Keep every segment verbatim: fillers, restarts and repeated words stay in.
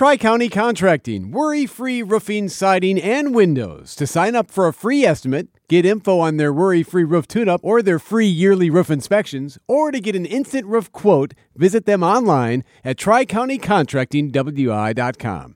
Tri-County Contracting, worry-free roofing, siding, and windows. To sign up for a free estimate, get info on their worry-free roof tune-up or their free yearly roof inspections, or to get an instant roof quote, visit them online at tri county contracting w i dot com.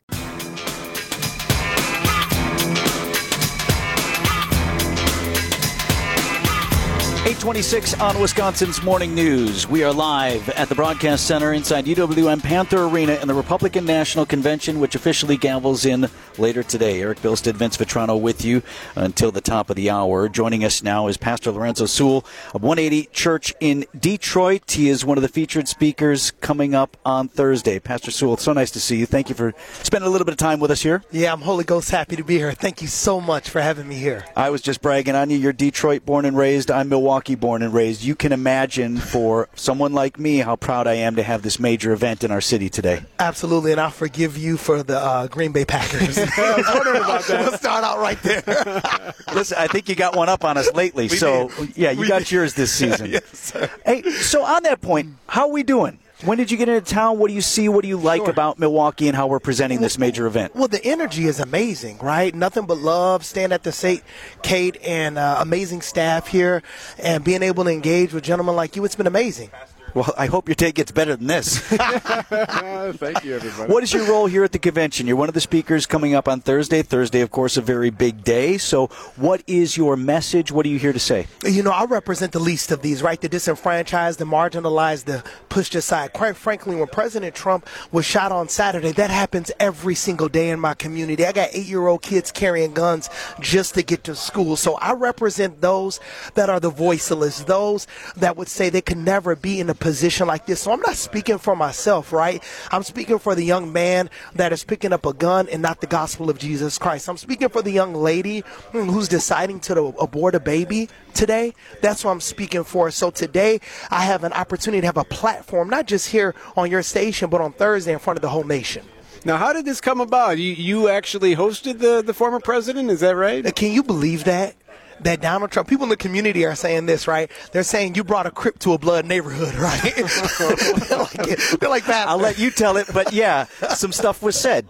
eight twenty-six on Wisconsin's Morning News. We are live at the Broadcast Center inside U W M Panther Arena in the Republican National Convention, which officially gavels in later today. Eric Bilstead, Vince Vitrano with you until the top of the hour. Joining us now is Pastor Lorenzo Sewell of one eighty Church in Detroit. He is one of the featured speakers coming up on Thursday. Pastor Sewell, it's so nice to see you. Thank you for spending a little bit of time with us here. Yeah, I'm Holy Ghost happy to be here. Thank you so much for having me here. I was just bragging on you. You're Detroit born and raised. I'm Milwaukee born and raised. You can imagine for someone like me how proud I am to have this major event in our city today. Absolutely, and I'll forgive you for the uh, Green Bay Packers. I was wondering about that. We'll start out right there. Listen, I think you got one up on us lately. We so, did. yeah, you We got did. yours this season. Yes, sir. Hey, so on that point, how are we doing? When did you get into town? What do you see? What do you like Sure. about Milwaukee and how we're presenting this major event? Well, the energy is amazing, right? Nothing but love. Stand at the state, Kate, and uh, amazing staff here, and being able to engage with gentlemen like you. It's been amazing. Well, I hope your day gets better than this. Thank you, everybody. What is your role here at the convention? You're one of the speakers coming up on Thursday. Thursday, of course, a very big day. So what is your message? What are you here to say? You know, I represent the least of these, right? The disenfranchised, the marginalized, the pushed aside. Quite frankly, when President Trump was shot on Saturday, that happens every single day in my community. I got eight-year-old kids carrying guns just to get to school. So I represent those that are the voiceless, those that would say they could never be in a position like this. So I'm not speaking for myself, right? I'm speaking for the young man that is picking up a gun and not the gospel of Jesus Christ. I'm speaking for the young lady who's deciding to abort a baby today. That's what I'm speaking for. So today I have an opportunity to have a platform, not just here on your station, but on Thursday in front of the whole nation. Now, how did this come about? You you actually hosted the, the former president, is that right? Can you believe that? That Donald Trump, people in the community are saying this, right? They're saying you brought a Crip to a blood neighborhood, right? they're like, they're like that. I'll let you tell it, but yeah, some stuff was said.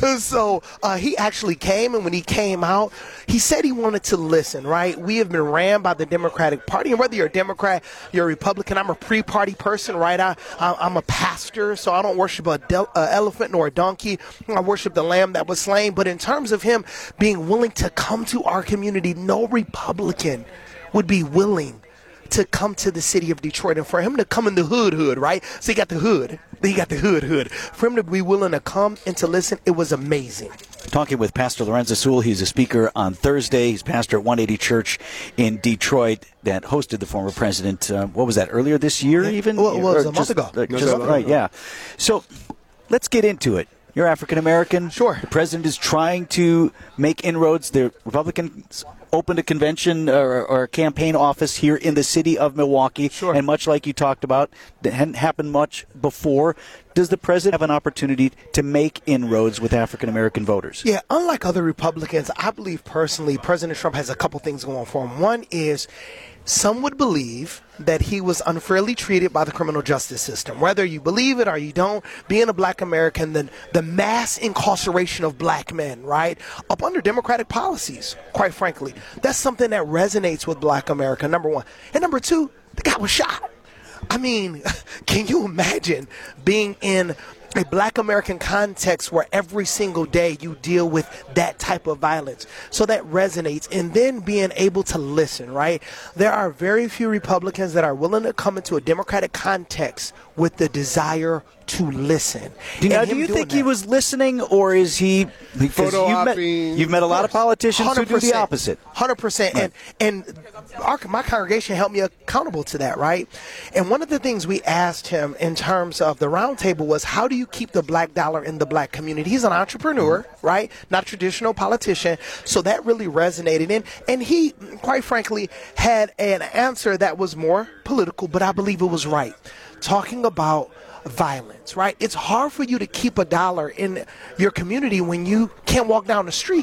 So uh, he actually came, and when he came out, he said he wanted to listen, right? We have been ran by the Democratic Party, and whether you're a Democrat, you're a Republican, I'm a pre-party person, right? I, I, I'm a pastor, so I don't worship a del- uh, elephant nor a donkey. I worship the lamb that was slain. But in terms of him being willing to come to our community, no Republican would be willing to come to the city of Detroit, and for him to come in the hood hood, right? So he got the hood. He got the hood hood. For him to be willing to come and to listen, it was amazing. Talking with Pastor Lorenzo Sewell. He's a speaker on Thursday. He's pastor at one eighty Church in Detroit that hosted the former president. Uh, what was that, earlier this year even? Well, it was Or a month just- ago. uh, No, just- no, no, right, no. yeah. So let's get into it. You're African-American. Sure. The president is trying to make inroads. The Republicans opened a convention or, or a campaign office here in the city of Milwaukee. Sure. And much like you talked about, that hadn't happened much before. Does the president have an opportunity to make inroads with African-American voters? Yeah, unlike other Republicans, I believe personally President Trump has a couple things going for him. One is some would believe that he was unfairly treated by the criminal justice system. Whether you believe it or you don't, being a black American, the, the mass incarceration of black men, right, up under Democratic policies, quite frankly, that's something that resonates with black America, number one. And number two, the guy was shot. I mean, can you imagine being in a black American context where every single day you deal with that type of violence? So that resonates. And then being able to listen, right? There are very few Republicans that are willing to come into a Democratic context with the desire to listen. Do, now, And do him you doing think he that- was listening, or is he because Photo you've met, hopping. you've met a lot of politicians who do the opposite? one hundred percent. And, and our, my congregation held me accountable to that, right? And one of the things we asked him in terms of the roundtable was, how do you keep the black dollar in the black community? He's an entrepreneur, right? Not a traditional politician. So that really resonated. And, and he, quite frankly, had an answer that was more political, but I believe it was right. Talking about violence, right? It's hard for you to keep a dollar in your community when you can't walk down the street,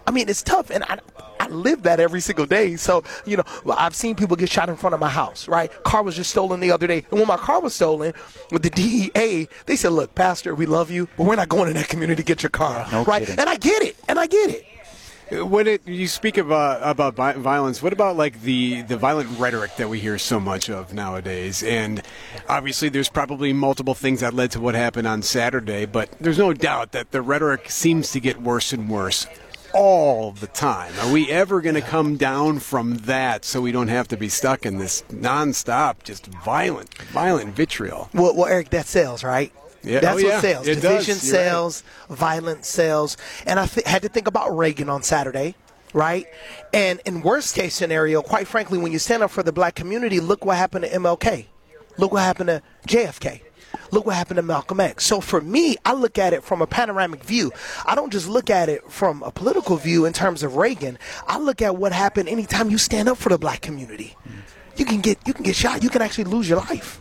I mean, it's tough, and I, I live that every single day. So, you know, I've seen people get shot in front of my house, right? Car was just stolen the other day. And when my car was stolen, with the D E A, they said, look, Pastor, we love you, but we're not going in that community to get your car, no right? kidding. And I get it, and I get it. When it, you speak about about vi- violence, what about like the, the violent rhetoric that we hear so much of nowadays? And obviously, there's probably multiple things that led to what happened on Saturday, but there's no doubt that the rhetoric seems to get worse and worse all the time. Are we ever going to come down from that so we don't have to be stuck in this nonstop, just violent, violent vitriol? Well, well Eric, that sells, right? Yeah. That's oh, what yeah. sells. It Division does. You're sells, right. Violence sells. And I th- had to think about Reagan on Saturday, right? And in worst case scenario, quite frankly, when you stand up for the black community, look what happened to M L K. Look what happened to J F K. Look what happened to Malcolm X. So for me, I look at it from a panoramic view. I don't just look at it from a political view in terms of Reagan. I look at what happened anytime you stand up for the black community. You can get you can get shot. You can actually lose your life.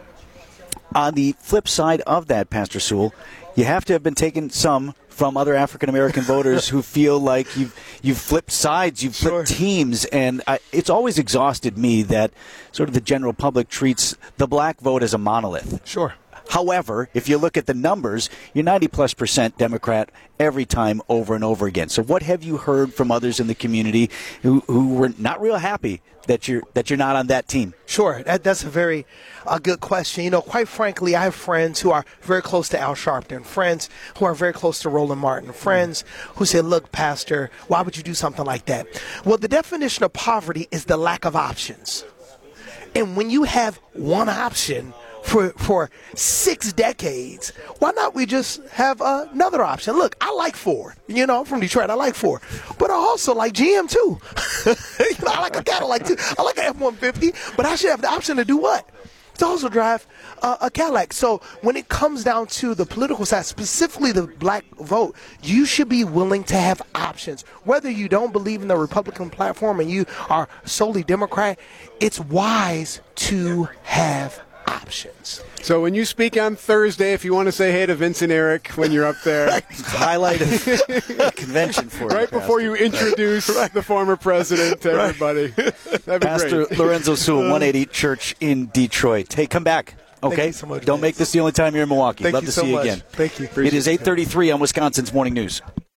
On the flip side of that, Pastor Sewell, you have to have been taking some from other African-American voters who feel like you've you've flipped sides, you've flipped Sure. teams, and I, it's always exhausted me that sort of the general public treats the black vote as a monolith. Sure. However, if you look at the numbers, you're ninety plus percent Democrat every time over and over again. So what have you heard from others in the community who, who were not real happy that you're that you're not on that team? Sure, that, that's a very uh, good question. You know, quite frankly, I have friends who are very close to Al Sharpton, friends who are very close to Roland Martin, friends who say, look, Pastor, why would you do something like that? Well, the definition of poverty is the lack of options. And when you have one option for for six decades, why not we just have uh, another option? Look, I like Ford. You know, I'm from Detroit. I like Ford. But I also like G M, too. You know, I like a Cadillac, too. I like an F one fifty, but I should have the option to do what? To also drive uh, a Cadillac. So when it comes down to the political side, specifically the black vote, you should be willing to have options. Whether you don't believe in the Republican platform and you are solely Democrat, it's wise to have options. So when you speak on Thursday, if you want to say hey to Vince and Eric when you're up there, Highlight of the convention for you, right before you introduce the former president to everybody. That'd be Pastor great. Lorenzo Sewell, one eighty Church in Detroit. Hey, come back. Okay, you so much, don't man. make this the only time you're in Milwaukee. Thank Love you to so see you much. again. Thank you. It is eight thirty-three on Wisconsin's Morning News.